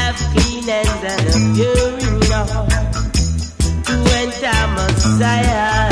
have clean hands and a pure in heart to enter Messiah.